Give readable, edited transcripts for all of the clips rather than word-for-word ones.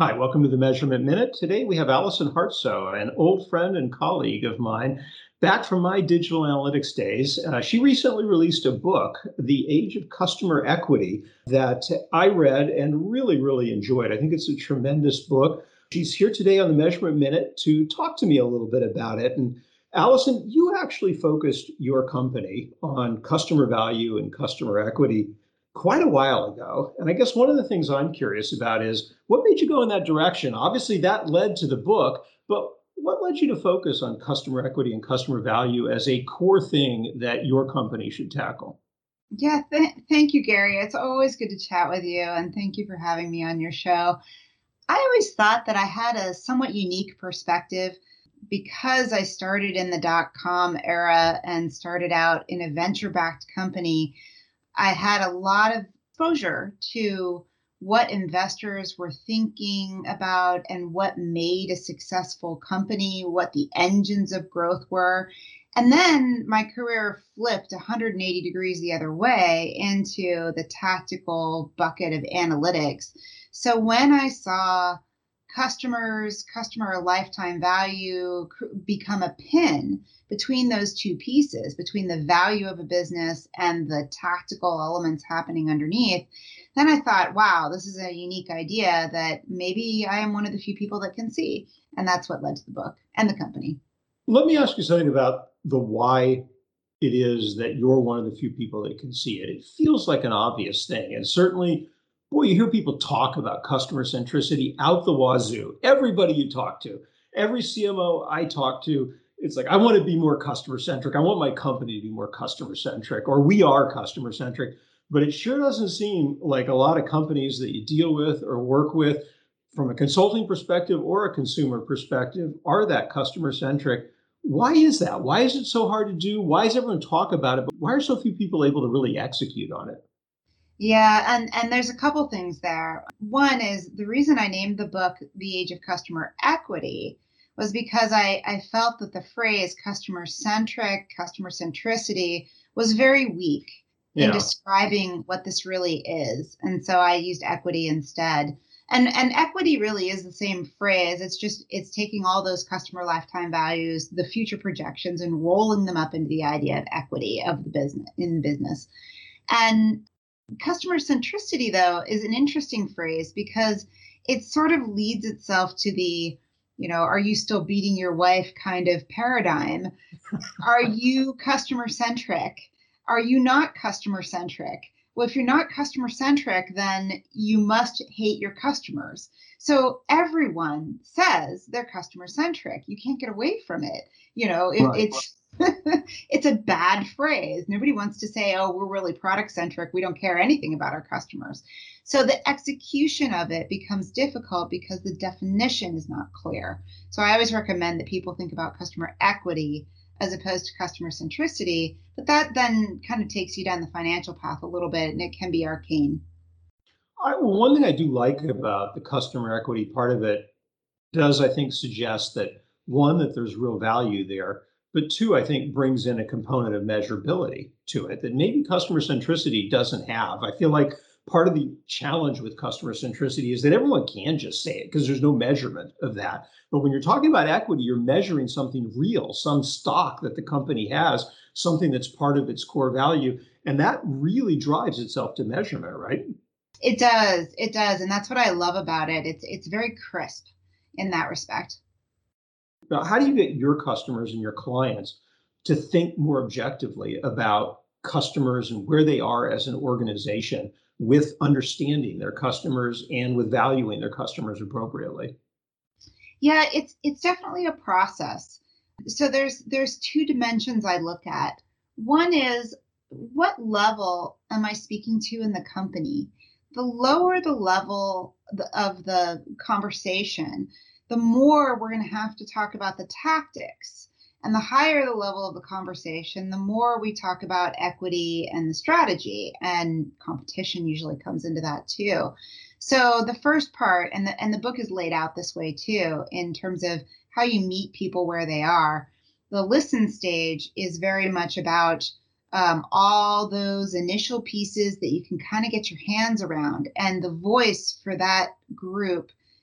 Hi, welcome to the Measurement Minute. Today we have Allison Hartsoe, an old friend and colleague of mine, back from my digital analytics days. She recently released a book, The Age of Customer Equity, that I read and really enjoyed. I think it's a tremendous book. She's here today on the Measurement Minute to talk to me a little bit about it. And Allison, you actually focused your company on customer value and customer equity quite a while ago. And I guess one of the things I'm curious about is what made you go in that direction? Obviously, that led to the book, but what led you to focus on customer equity and customer value as a core thing that your company should tackle? Yeah, thank you, Gary. It's always good to chat with you, and thank you for having me on your show. I always thought that I had a somewhat unique perspective because I started in the dot-com era and started out in a venture-backed company. I had a lot of exposure to what investors were thinking about and what made a successful company, what the engines of growth were. And then my career flipped 180 degrees the other way into the tactical bucket of analytics. So when I saw customer lifetime value become a pin between those two pieces, between the value of a business and the tactical elements happening underneath, then I thought, wow, this is a unique idea that maybe I am one of the few people that can see. And that's what led to the book and the company. Let me ask you something about the why it is that you're one of the few people that can see it. It feels like an obvious thing. And certainly, boy, you hear people talk about customer centricity out the wazoo. Everybody you talk to, every CMO I talk to, it's like, I want to be more customer centric. I want my company to be more customer centric, or we are customer centric. But it sure doesn't seem like a lot of companies that you deal with or work with from a consulting perspective or a consumer perspective are that customer centric. Why is that? Why is it so hard to do? Why does everyone talk about it? But why are so few people able to really execute on it? Yeah, and there's a couple things there. One is the reason I named the book The Age of Customer Equity was because I felt that the phrase customer centric, customer centricity was very weak in Yeah. describing what this really is. And so I used equity instead. And equity really is the same phrase. It's taking all those customer lifetime values, the future projections, and rolling them up into the idea of equity of the business in business. And customer centricity, though, is an interesting phrase because it sort of leads itself to are you still beating your wife kind of paradigm. Are you customer centric? Are you not customer centric? Well, if you're not customer centric, then you must hate your customers. So everyone says they're customer centric. You can't get away from it. Right. It's it's a bad phrase. Nobody wants to say, "Oh, we're really product centric. We don't care anything about our customers." So the execution of it becomes difficult because the definition is not clear. So I always recommend that people think about customer equity as opposed to customer centricity. But that then kind of takes you down the financial path a little bit, and it can be arcane. One thing I do like about the customer equity part of it does, I think, suggest that one, that there's real value there, but two, I think brings in a component of measurability to it that maybe customer centricity doesn't have. I feel like part of the challenge with customer centricity is that everyone can just say it because there's no measurement of that. But when you're talking about equity, you're measuring something real, some stock that the company has, something that's part of its core value. And that really drives itself to measurement, right? It does, and that's what I love about it. It's very crisp in that respect. Now, how do you get your customers and your clients to think more objectively about customers and where they are as an organization with understanding their customers and with valuing their customers appropriately? Yeah, it's definitely a process. So there's two dimensions I look at. One is what level am I speaking to in the company? The lower the level of the conversation, the more we're going to have to talk about the tactics. And the higher the level of the conversation, the more we talk about equity and the strategy. And competition usually comes into that too. So the first part, and the book is laid out this way too, in terms of how you meet people where they are. The listen stage is very much about all those initial pieces that you can kind of get your hands around, and the voice for that group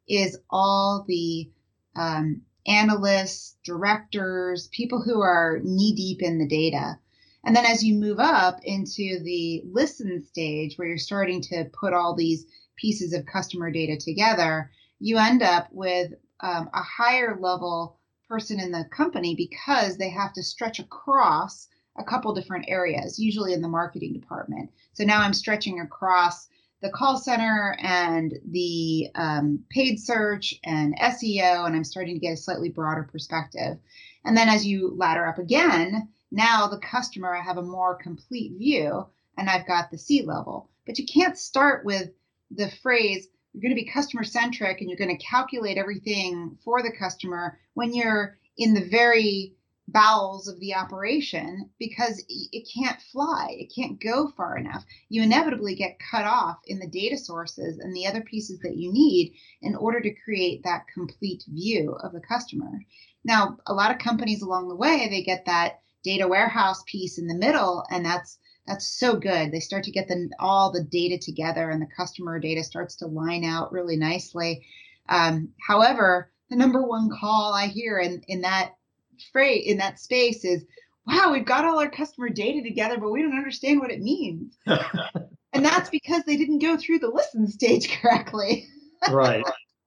is all the analysts, directors, people who are knee deep in the data. And then as you move up into the listen stage, where you're starting to put all these pieces of customer data together, you end up with a higher level person in the company because they have to stretch across a couple different areas, usually in the marketing department. So now I'm stretching across the call center and the paid search and SEO, and I'm starting to get a slightly broader perspective. And then as you ladder up again, now the customer, I have a more complete view, and I've got the C level. But you can't start with the phrase, you're going to be customer centric and you're going to calculate everything for the customer when you're in the very bowels of the operation, because it can't fly. It can't go far enough. You inevitably get cut off in the data sources and the other pieces that you need in order to create that complete view of the customer. Now, a lot of companies along the way, they get that data warehouse piece in the middle, and that's so good. They start to get all the data together, and the customer data starts to line out really nicely. However, the number one call I hear in that space is, wow, we've got all our customer data together, but we don't understand what it means. And that's because they didn't go through the listen stage correctly. Right.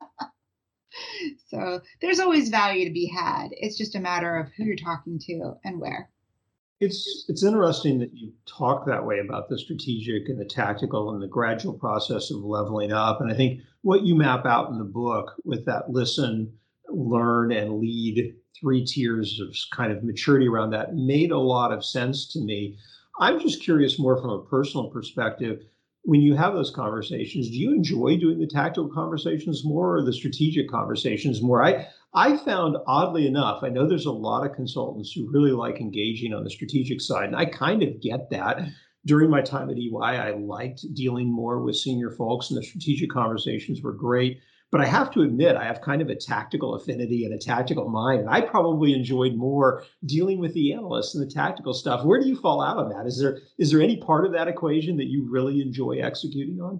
So there's always value to be had. It's just a matter of who you're talking to and where. It's interesting that you talk that way about the strategic and the tactical and the gradual process of leveling up. And I think what you map out in the book with that listen, learn, and lead, three tiers of kind of maturity around that made a lot of sense to me. I'm just curious more from a personal perspective. When you have those conversations, do you enjoy doing the tactical conversations more or the strategic conversations more? I found, oddly enough, I know there's a lot of consultants who really like engaging on the strategic side, and I kind of get that. During my time at EY, I liked dealing more with senior folks, and the strategic conversations were great. But I have to admit, I have kind of a tactical affinity and a tactical mind, and I probably enjoyed more dealing with the analysts and the tactical stuff. Where do you fall out on that? Is there any part of that equation that you really enjoy executing on?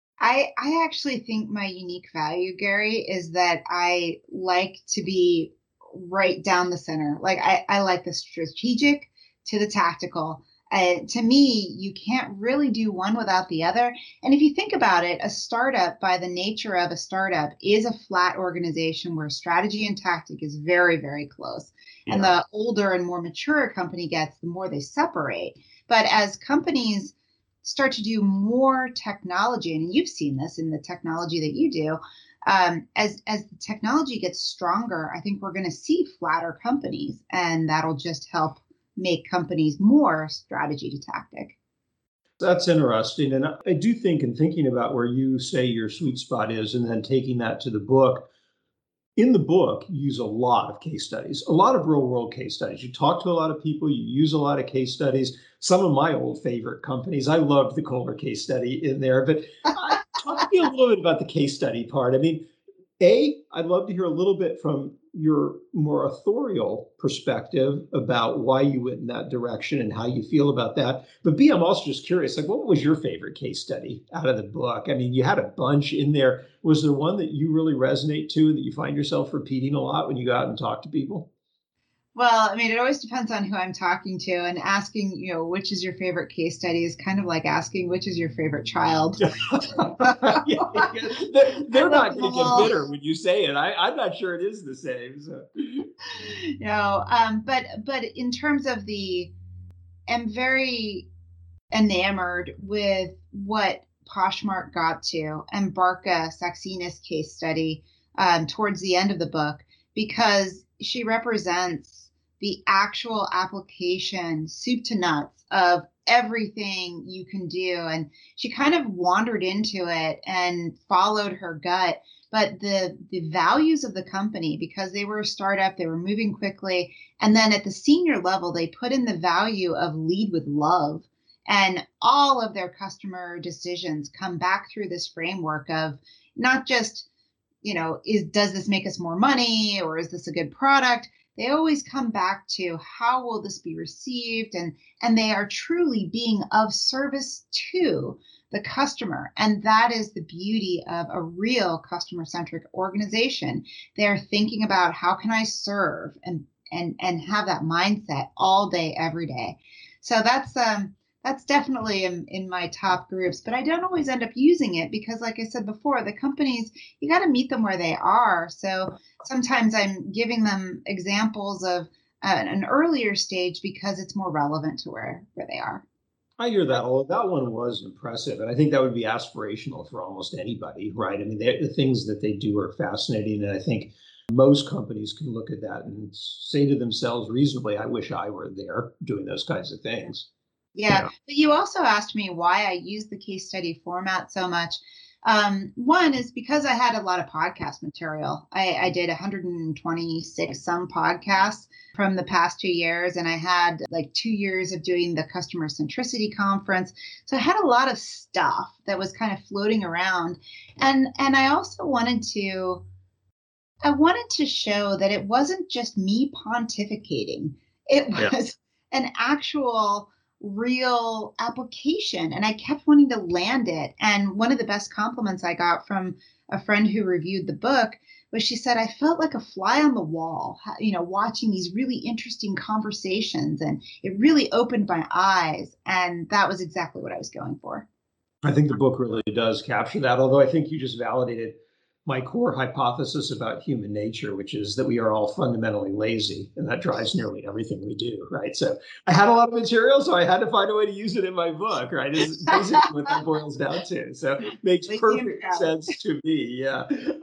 I actually think my unique value, Gary, is that I like to be right down the center. Like I like the strategic to the tactical. To me, you can't really do one without the other. And if you think about it, a startup, by the nature of a startup, is a flat organization where strategy and tactic is very, very close. And Yeah. the older and more mature a company gets, the more they separate. But as companies start to do more technology, and you've seen this in the technology that you do, as the technology gets stronger, I think we're going to see flatter companies, and that'll just help make companies more strategy to tactic. That's interesting. And I do think, in thinking about where you say your sweet spot is, and then taking that to the book, in the book, you use a lot of case studies, a lot of real world case studies. You talk to a lot of people, you use a lot of case studies. Some of my old favorite companies, I loved the Kohler case study in there. But talk to me a little bit about the case study part. I mean, I'd love to hear a little bit from your more authorial perspective about why you went in that direction and how you feel about that. But B, I'm also just curious, like, what was your favorite case study out of the book? I mean, you had a bunch in there. Was there one that you really resonate to and that you find yourself repeating a lot when you go out and talk to people? Well, I mean, it always depends on who I'm talking to, and asking, which is your favorite case study is kind of like asking which is your favorite child. I They're love not them going to get all. bitter when you say it. I'm not sure it is the same. So. But in terms of I'm very enamored with what Poshmark got to, and Barca Saxena's case study towards the end of the book, because she represents the actual application, soup to nuts, of everything you can do. And she kind of wandered into it and followed her gut. But the values of the company, because they were a startup, they were moving quickly. And then at the senior level, they put in the value of lead with love, and all of their customer decisions come back through this framework of not just, does this make us more money, or is this a good product? They always come back to how will this be received, and they are truly being of service to the customer. And that is the beauty of a real customer-centric organization. They're thinking about how can I serve and have that mindset all day, every day. So that's definitely in my top groups, but I don't always end up using it because, like I said before, the companies, you got to meet them where they are. So sometimes I'm giving them examples of an earlier stage because it's more relevant to where they are. I hear that. Although that one was impressive, and I think that would be aspirational for almost anybody, right? I mean, the things that they do are fascinating, and I think most companies can look at that and say to themselves reasonably, "I wish I were there doing those kinds of things." Yeah, Yeah, but you also asked me why I use the case study format so much. One is because I had a lot of podcast material. I did 126 some podcasts from the past 2 years, and I had like 2 years of doing the customer centricity conference. So I had a lot of stuff that was kind of floating around, and I wanted to show that it wasn't just me pontificating. It yeah. was an actual real application. And I kept wanting to land it. And one of the best compliments I got from a friend who reviewed the book was she said, I felt like a fly on the wall, watching these really interesting conversations. And it really opened my eyes. And that was exactly what I was going for. I think the book really does capture that. Although I think you just validated my core hypothesis about human nature, which is that we are all fundamentally lazy, and that drives nearly everything we do, right? So I had a lot of material, so I had to find a way to use it in my book, right? Is basically what that boils down to. So it makes Lazy and perfect proud. sense to me. Yeah.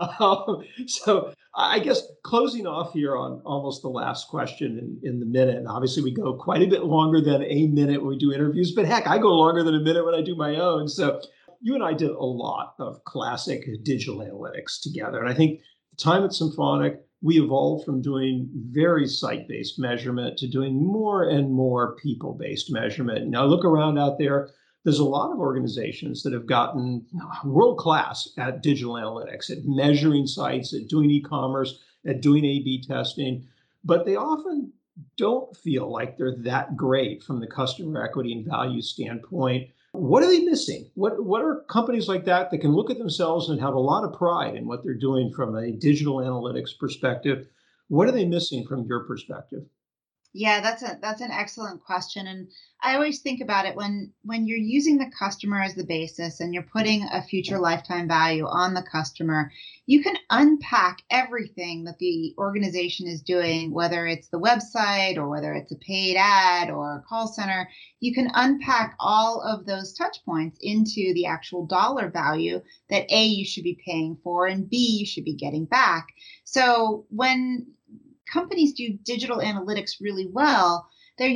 So I guess closing off here on almost the last question in the minute. And obviously, we go quite a bit longer than a minute when we do interviews, but heck, I go longer than a minute when I do my own. So you and I did a lot of classic digital analytics together. And I think the time at Symphonic, we evolved from doing very site-based measurement to doing more and more people-based measurement. Now, look around out there. There's a lot of organizations that have gotten world class at digital analytics, at measuring sites, at doing e-commerce, at doing A/B testing, but they often don't feel like they're that great from the customer equity and value standpoint. What are they missing? What are companies like that can look at themselves and have a lot of pride in what they're doing from a digital analytics perspective? What are they missing from your perspective? Yeah, that's an excellent question. And I always think about it when you're using the customer as the basis and you're putting a future lifetime value on the customer, you can unpack everything that the organization is doing, whether it's the website or whether it's a paid ad or a call center. You can unpack all of those touch points into the actual dollar value that A, you should be paying for, and B, you should be getting back. So when companies do digital analytics really well,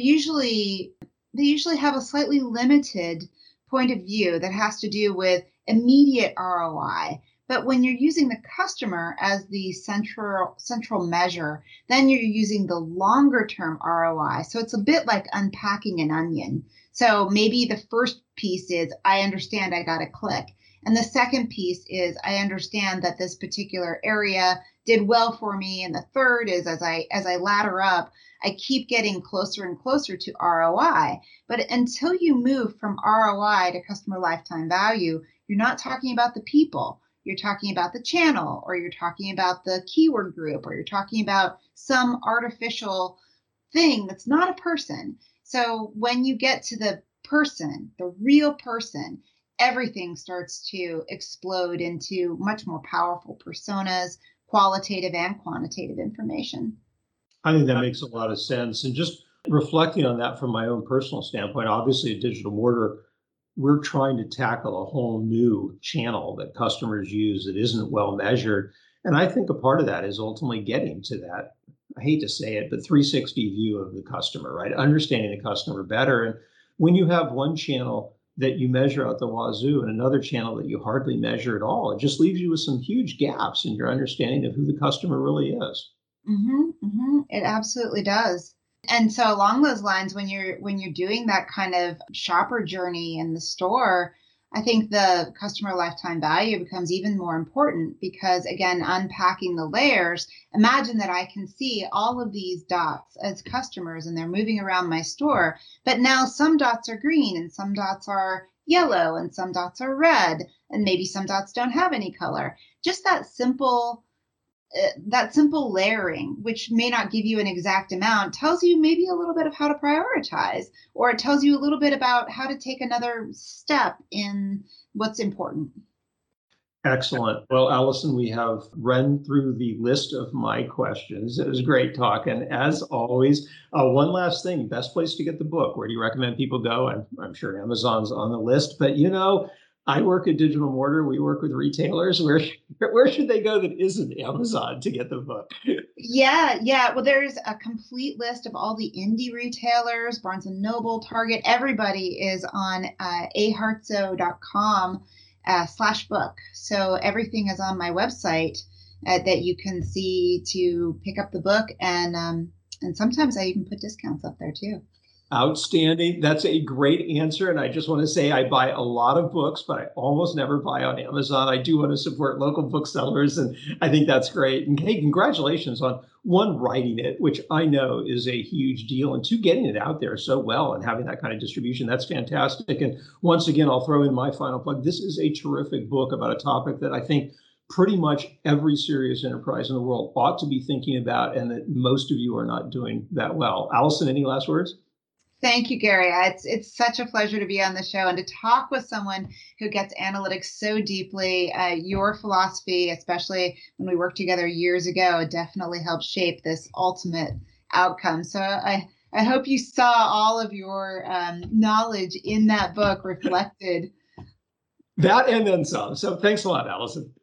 they usually have a slightly limited point of view that has to do with immediate ROI. But when you're using the customer as the central measure, then you're using the longer term ROI. So it's a bit like unpacking an onion. So maybe the first piece is I understand I got a click. And the second piece is I understand that this particular area did well for me. And the third is as I ladder up, I keep getting closer and closer to ROI. But until you move from ROI to customer lifetime value, you're not talking about the people. You're talking about the channel, or you're talking about the keyword group, or you're talking about some artificial thing that's not a person. So when you get to the person, the real person, everything starts to explode into much more powerful personas, qualitative and quantitative information. I think that makes a lot of sense. And just reflecting on that from my own personal standpoint, obviously, at Digital Mortar, we're trying to tackle a whole new channel that customers use that isn't well measured. And I think a part of that is ultimately getting to that, I hate to say it, but 360 view of the customer, right? Understanding the customer better. And when you have one channel that you measure out the wazoo and another channel that you hardly measure at all, it just leaves you with some huge gaps in your understanding of who the customer really is. It absolutely does. And so along those lines, when you're doing that kind of shopper journey in the store, I think the customer lifetime value becomes even more important because again, unpacking the layers, imagine that I can see all of these dots as customers and they're moving around my store, but now some dots are green and some dots are yellow and some dots are red, and maybe some dots don't have any color. Just that simple layering, which may not give you an exact amount, tells you maybe a little bit of how to prioritize, or it tells you a little bit about how to take another step in what's important. Excellent. Well, Allison, we have run through the list of my questions. It was great talk. And as always, one last thing, best place to get the book. Where do you recommend people go? I'm sure Amazon's on the list, but I work at Digital Mortar. We work with retailers. Where should they go that isn't Amazon to get the book? Yeah. Well, there's a complete list of all the indie retailers, Barnes and Noble, Target. Everybody is on ahartso.com /book. So everything is on my website that you can see to pick up the book, and sometimes I even put discounts up there too. Outstanding. That's a great answer. And I just want to say I buy a lot of books, but I almost never buy on Amazon. I do want to support local booksellers, and I think that's great. And hey, congratulations on one, writing it, which I know is a huge deal, and two, getting it out there so well and having that kind of distribution. That's fantastic. And once again, I'll throw in my final plug. This is a terrific book about a topic that I think pretty much every serious enterprise in the world ought to be thinking about, and that most of you are not doing that well. Allison, any last words? Thank you, Gary. It's such a pleasure to be on the show and to talk with someone who gets analytics so deeply. Your philosophy, especially when we worked together years ago, definitely helped shape this ultimate outcome. So I hope you saw all of your knowledge in that book reflected. That and then some. So thanks a lot, Allison.